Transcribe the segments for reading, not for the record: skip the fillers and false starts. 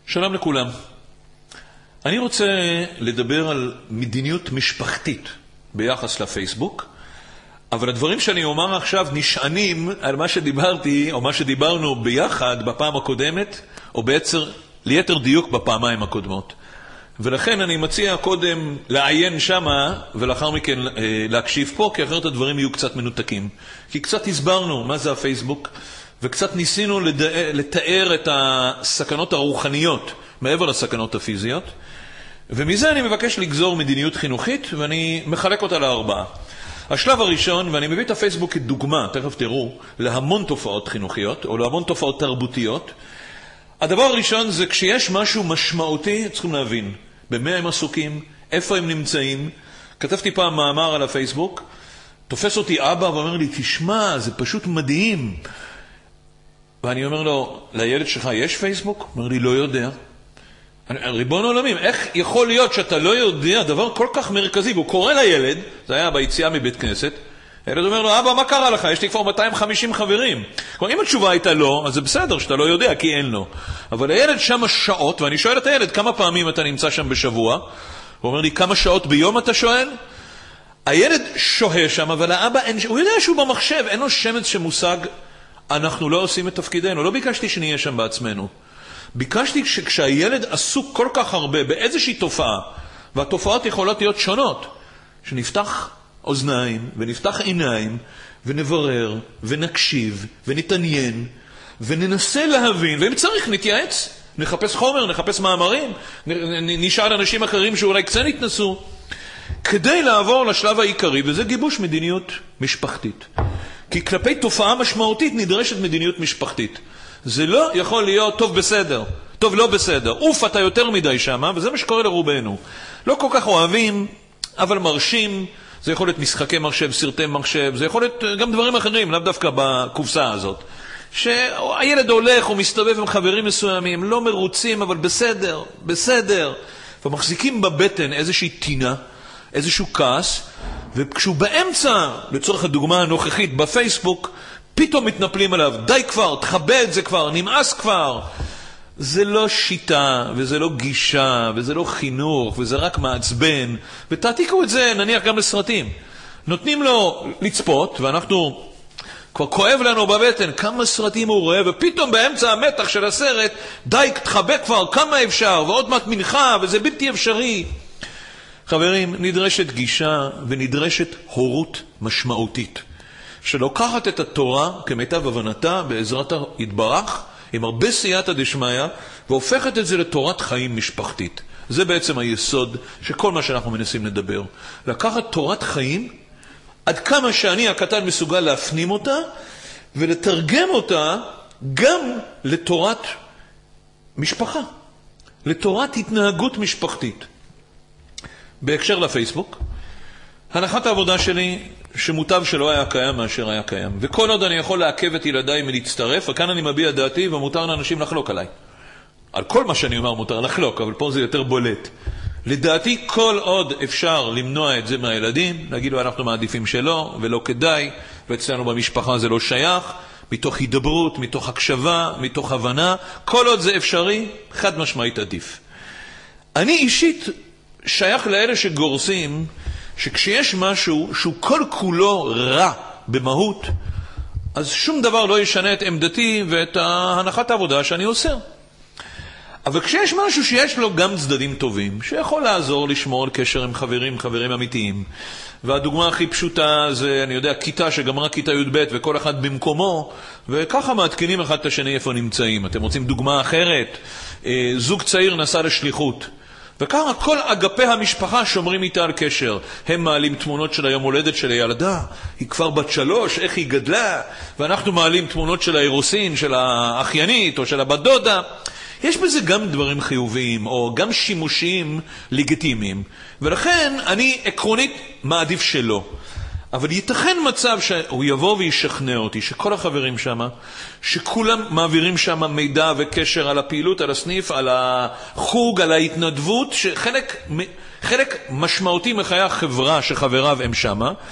שלום לכולם. אני רוצה לדבר על מדיניות משפחתית ביחס לפייסבוק, אבל הדברים שאני אומר עכשיו נשענים על מה שדיברתי או מה שדיברנו ביחד בפעם הקודמת, או בעצם ליתר דיוק בפעמיים הקודמות. ולכן אני מציע קודם לעיין שמה ולאחר מכן להקשיב פה, כי אחרת הדברים יהיו קצת מנותקים. כי קצת הסברנו מה זה הפייסבוק, וקצת ניסינו לתאר את הסכנות הרוחניות מעבר לסכנות הפיזיות, ומזה אני מבקש לגזור מדיניות חינוכית, ואני מחלק אותה לארבעה. השלב הראשון, ואני מביא את הפייסבוק כדוגמה, תכף תראו, להמון תופעות חינוכיות, או להמון תופעות תרבותיות. הדבר הראשון זה כשיש משהו משמעותי, צריכים להבין, במה הם עסוקים, איפה הם נמצאים. כתבתי פעם מאמר על הפייסבוק, תופס אותי אבא ואומר לי, תשמע, זה פשוט מדהים. ואני אומר לו, לילד שלך יש פייסבוק? הוא אומר לי, לא יודע. ריבון עולמים, איך יכול להיות שאתה לא יודע דבר כל כך מרכזי? והוא קורא לילד, זה היה ביציאה מבית כנסת, הילד אומר לו, אבא, מה קרה לך? יש לי כבר 250 חברים. כלומר, אם התשובה הייתה לא, אז זה בסדר שאתה לא יודע, כי אין לו. אבל הילד שם שעות, ואני שואל את הילד, כמה פעמים אתה נמצא שם בשבוע? הוא אומר לי, כמה שעות ביום אתה שואל? הילד שוהה שם, אבל האבא, הוא יודע שהוא במחשב, אין לו שמץ שמושג, אנחנו לא עושים את תפקידנו. לא ביקשתי שנהיה שם בעצמנו. ביקשתי שכשהילד עסוק כל כך הרבה באיזושהי תופעה, והתופעות יכולות להיות שונות, שנפתח אוזניים ונפתח עיניים ונברר ונקשיב ונתעניין וננסה להבין, ואם צריך נתייעץ, נחפש חומר, נחפש מאמרים, נשאל אנשים אחרים שאולי קצת התנסו, כדי לעבור לשלב העיקרי, וזה גיבוש מדיניות משפחתית. כי כלפי תופעה משמעותית נדרשת מדיניות משפחתית. זה לא יכול להיות טוב בסדר, טוב לא בסדר. אוף, אתה יותר מדי שמה, וזה מה שקורה לרובנו. לא כל כך אוהבים, אבל מרשים. זה יכול להיות משחקי מחשב, סרטי מחשב, זה יכול להיות גם דברים אחרים, לאו דווקא בקופסה הזאת. שהילד הולך, הוא מסתובב עם חברים מסוימים, לא מרוצים, אבל בסדר, בסדר. ומחזיקים בבטן איזושהי טינה, איזשהו כעס, וכשהוא באמצע, לצורך הדוגמה הנוכחית בפייסבוק, פתאום מתנפלים עליו, די כבר, תחבא את זה כבר, נמאס כבר. זה לא שיטה, וזה לא גישה, וזה לא חינוך, וזה רק מעצבן. ותעתיקו את זה, נניח גם לסרטים. נותנים לו לצפות, ואנחנו, כבר כואב לנו בבטן, כמה סרטים הוא רואה, ופתאום באמצע המתח של הסרט, די, תחבא כבר, כמה אפשר, ועוד מעט מנחה, וזה בלתי אפשרי. חברים, נדרשת גישה, ונדרשת הורות משמעותית. שלוקחת את התורה כמיטב הבנתה בעזרת יתברך, עם הרבה סייעתא דשמיא, והופכת את זה לתורת חיים משפחתית. זה בעצם היסוד שכל מה שאנחנו מנסים לדבר. לקחת תורת חיים, עד כמה שאני הקטן מסוגל להפנים אותה, ולתרגם אותה גם לתורת משפחה, לתורת התנהגות משפחתית. בהקשר לפייסבוק, הנחת העבודה שלי שמוטב שלא היה קיים מאשר היה קיים. וכל עוד אני יכול לעכב את ילדיי מלהצטרף, וכאן אני מביע דעתי ומותר לאנשים לחלוק עליי. על כל מה שאני אומר מותר לחלוק, אבל פה זה יותר בולט. לדעתי כל עוד אפשר למנוע את זה מהילדים, להגיד לו אנחנו מעדיפים שלא ולא כדאי, ואצלנו במשפחה זה לא שייך, מתוך הידברות, מתוך הקשבה, מתוך הבנה, כל עוד זה אפשרי, חד משמעית עדיף. אני אישית שייך לאלה שגורסים שכשיש משהו שהוא כל כולו רע במהות, אז שום דבר לא ישנה את עמדתי ואת הנחת העבודה שאני עושה. אבל כשיש משהו שיש לו גם צדדים טובים, שיכול לעזור לשמור על קשר עם חברים אמיתיים, והדוגמה הכי פשוטה זה, אני יודע, כיתה שגמרה כיתה י"ב וכל אחד במקומו, וככה מעדכנים אחד את השני איפה נמצאים. אתם רוצים דוגמה אחרת? זוג צעיר נסע לשליחות, וככה כל אגפי המשפחה שומרים איתה על קשר. הם מעלים תמונות של היום הולדת של הילדה, היא כבר בת 3, איך היא גדלה, ואנחנו מעלים תמונות של האירוסין, של האחיינית או של הבת דודה. יש בזה גם דברים חיוביים או גם שימושיים לגיטימיים, ולכן אני עקרונית מעדיף שלא. אבל ייתכן מצב שהוא יבוא וישכנע אותי שכל החברים שם, שכולם מעבירים שם מידע וקשר על הפעילות, על הסניף, על החוג, על ההתנדבות, שחלק משמעותי מחיי החברה שחבריו הם שם,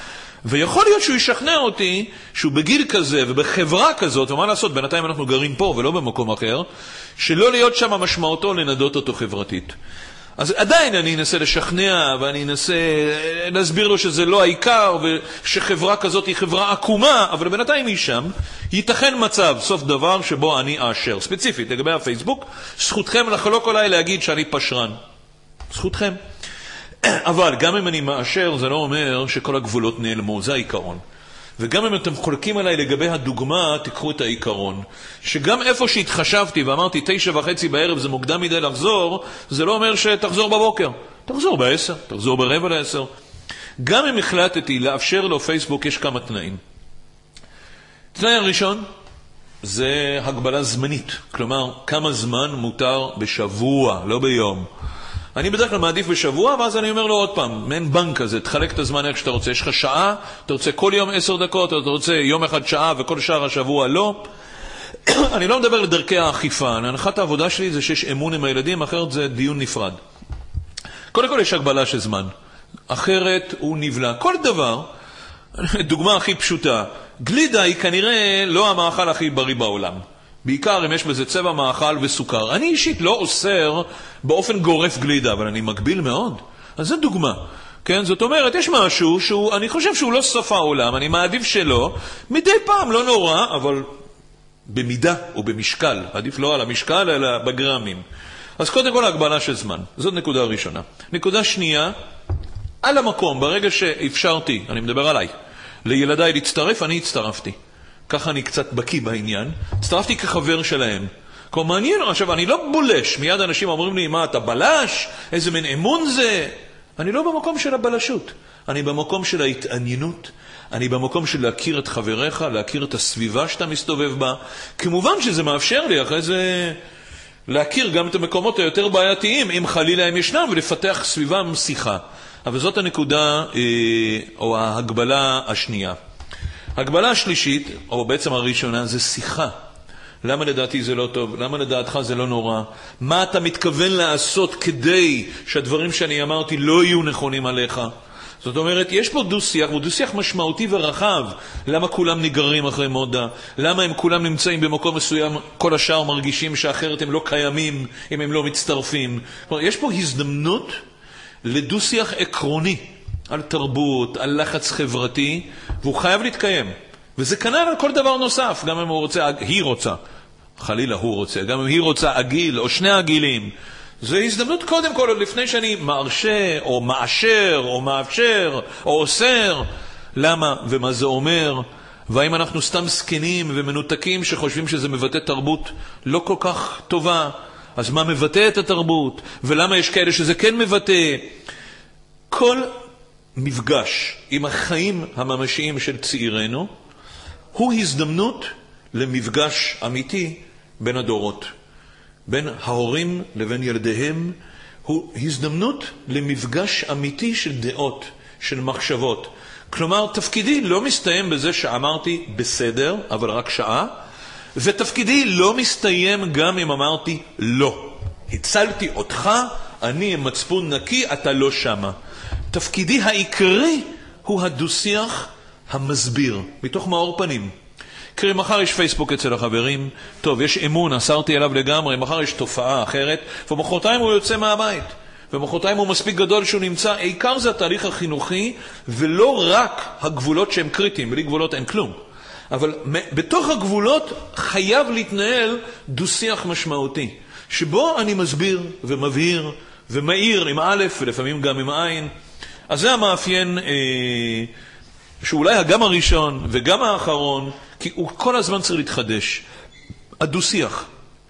ויכול להיות שהוא ישכנע אותי שהוא בגיל כזה ובחברה כזאת, ומה לעשות, בינתיים אנחנו גרים פה ולא במקום אחר, שלא להיות שם משמעותו לנדות אותו חברתית. אז עדיין אני אנסה לשכנע ואני אנסה להסביר לו שזה לא העיקר ושחברה כזאת היא חברה עקומה, אבל בינתיים היא שם. ייתכן מצב, סוף דבר, שבו אני אאשר. ספציפית, לגבי הפייסבוק, זכותכם לחלוק עליי להגיד שאני פשרן. זכותכם. אבל גם אם אני מאשר, זה לא אומר שכל הגבולות נעלמו, זה העיקרון. וגם אם אתם חולקים עליי לגבי הדוגמה, תיקחו את העיקרון. שגם איפה שהתחשבתי ואמרתי 9:30 בערב זה מוקדם מדי לחזור, זה לא אומר שתחזור בבוקר. תחזור ב-10, תחזור ב9:45. גם אם החלטתי לאפשר לו פייסבוק, יש כמה תנאים. תנאי הראשון, זה הגבלה זמנית. כלומר, כמה זמן מותר בשבוע, לא ביום. אני בדרך כלל מעדיף בשבוע, ואז אני אומר לו עוד פעם, מעין בנק כזה, תחלק את הזמן איך שאתה רוצה. יש לך שעה, אתה רוצה כל יום 10 דקות, אתה רוצה יום אחד שעה וכל שאר השבוע לא. אני לא מדבר לדרכי האכיפה. הנחת העבודה שלי זה שיש אמון עם הילדים, אחרת זה דיון נפרד. קודם כל יש הגבלה של זמן. אחרת הוא נבלע. כל דבר, דוגמה הכי פשוטה, גלידה היא כנראה לא המאכל הכי בריא בעולם. בעיקר אם יש בזה צבע מאכל וסוכר. אני אישית לא אוסר באופן גורף גלידה, אבל אני מגביל מאוד. אז זו דוגמה. כן? זאת אומרת, יש משהו אני חושב שהוא לא סוף העולם, אני מעדיף שלא. מדי פעם, לא נורא, אבל במידה או במשקל. עדיף לא על המשקל, אלא בגרמים. אז קודם כל הגבלה של זמן. זאת נקודה ראשונה. נקודה שנייה, על המקום, ברגע שאפשרתי, אני מדבר עליי, לילדיי להצטרף, אני הצטרפתי. ככה אני קצת בקיא בעניין. הצטרפתי כחבר שלהם. כבר מעניין, עכשיו, אני לא בולש. מיד אנשים אומרים לי, מה, אתה בלש? איזה מין אמון זה? אני לא במקום של הבלשות. אני במקום של ההתעניינות. אני במקום של להכיר את חבריך, להכיר את הסביבה שאתה מסתובב בה. כמובן שזה מאפשר לי אחרי זה להכיר גם את המקומות היותר בעייתיים, אם חלילה הם ישנם, ולפתח סביבה שיחה. אבל זאת הנקודה, או ההגבלה השנייה. הגבלה השלישית, או בעצם הראשונה, זה שיחה. למה לדעתי זה לא טוב? למה לדעתך זה לא נורא? מה אתה מתכוון לעשות כדי שהדברים שאני אמרתי לא יהיו נכונים עליך? זאת אומרת, יש פה דו-שיח, הוא דו-שיח משמעותי ורחב. למה כולם נגררים אחרי מודה? למה הם כולם נמצאים במקום מסוים, כל השאר מרגישים שאחרת הם לא קיימים אם הם לא מצטרפים? כלומר, יש פה הזדמנות לדו-שיח עקרוני. על תרבות, על לחץ חברתי, והוא חייב להתקיים. וזה כנ"ל על כל דבר נוסף, גם אם הוא רוצה, היא רוצה, חלילה הוא רוצה, גם אם היא רוצה עגיל או שני עגילים. זו הזדמנות קודם כל, עוד לפני שאני מרשה, או מאשר, או מאפשר, או אוסר. למה ומה זה אומר? והאם אנחנו סתם סקנים ומנותקים שחושבים שזה מבטא תרבות לא כל כך טובה? אז מה מבטא את התרבות? ולמה יש כאלה שזה כן מבטא? כל מפגש עם החיים הממשיים של צעירנו הוא הזדמנות למפגש אמיתי בין הדורות. בין ההורים לבין ילדיהם הוא הזדמנות למפגש אמיתי של דעות, של מחשבות. כלומר, תפקידי לא מסתיים בזה שאמרתי בסדר, אבל רק שעה, ותפקידי לא מסתיים גם אם אמרתי לא. הצלתי אותך, אני עם מצפון נקי, אתה לא שמה. תפקידי העיקרי הוא הדו-שיח המסביר, מתוך מאור פנים. קרי, מחר יש פייסבוק אצל החברים, טוב, יש אמון, אסרתי אליו לגמרי, מחר יש תופעה אחרת, ומחרתיים הוא יוצא מהבית, ומחרתיים הוא מספיק גדול שהוא נמצא, העיקר זה התהליך החינוכי, ולא רק הגבולות שהם קריטיים, בלי גבולות אין כלום. אבל בתוך הגבולות חייב להתנהל דו-שיח משמעותי, שבו אני מסביר ומבהיר ומאיר עם א' ולפעמים גם עם עין. אז זה המאפיין שאולי גם הראשון וגם האחרון, כי הוא כל הזמן צריך להתחדש. הדו-שיח,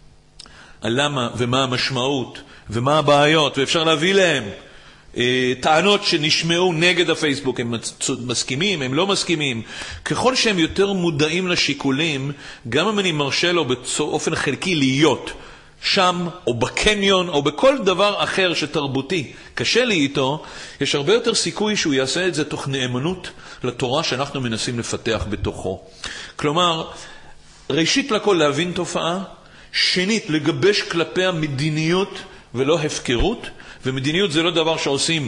הלמה ומה המשמעות ומה הבעיות, ואפשר להביא להם טענות שנשמעו נגד הפייסבוק, הם מסכימים, הם לא מסכימים. ככל שהם יותר מודעים לשיקולים, גם אם אני מרשה לו באופן חלקי להיות שם או בקניון או בכל דבר אחר שתרבותי קשה לי איתו, יש הרבה יותר סיכוי שהוא יעשה את זה תוך נאמנות לתורה שאנחנו מנסים לפתח בתוכו. כלומר, ראשית לכל להבין תופעה, שנית לגבש כלפי המדיניות ולא הפקרות, ומדיניות זה לא דבר שעושים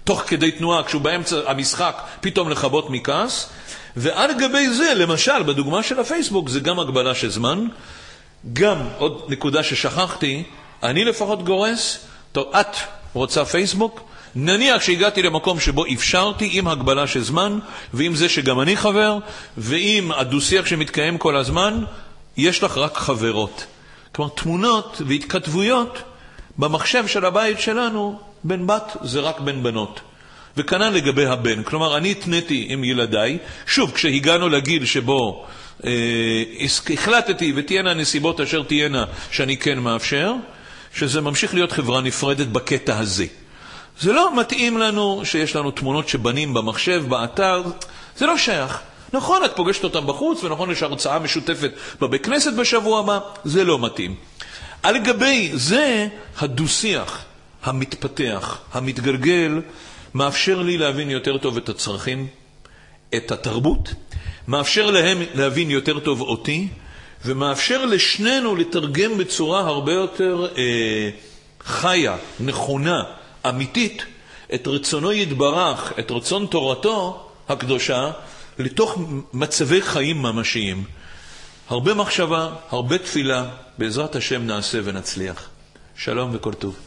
תוך כדי תנועה, כשהוא באמצע המשחק, פתאום לכבות מכעס. ועל גבי זה, למשל, בדוגמה של הפייסבוק, זה גם הגבלה של זמן. גם, עוד נקודה ששכחתי, אני לפחות גורס, טוב, את רוצה פייסבוק? נניח שהגעתי למקום שבו אפשרתי עם הגבלה של זמן, ועם זה שגם אני חבר, ועם הדו-שיח שמתקיים כל הזמן, יש לך רק חברות. כלומר, תמונות והתכתבויות במחשב של הבית שלנו, בן בת זה רק בן בנות. וכנ"ל לגבי הבן. כלומר, אני התניתי עם ילדיי, שוב, כשהגענו לגיל שבו החלטתי ותהיינה נסיבות אשר תהיינה שאני כן מאפשר, שזה ממשיך להיות חברה נפרדת בקטע הזה. זה לא מתאים לנו שיש לנו תמונות שבנים במחשב, באתר, זה לא שייך. נכון, את פוגשת אותם בחוץ, ונכון, יש הרצאה משותפת בבית כנסת בשבוע הבא, זה לא מתאים. על גבי זה, הדו-שיח, המתפתח, המתגלגל, מאפשר לי להבין יותר טוב את הצרכים, את התרבות, מאפשר להם להבין יותר טוב אותי, ומאפשר לשנינו לתרגם בצורה הרבה יותר חיה, נכונה, אמיתית, את רצונו יתברך, את רצון תורתו הקדושה, לתוך מצבי חיים ממשיים. הרבה מחשבה, הרבה תפילה, בעזרת השם נעשה ונצליח. שלום וכל טוב.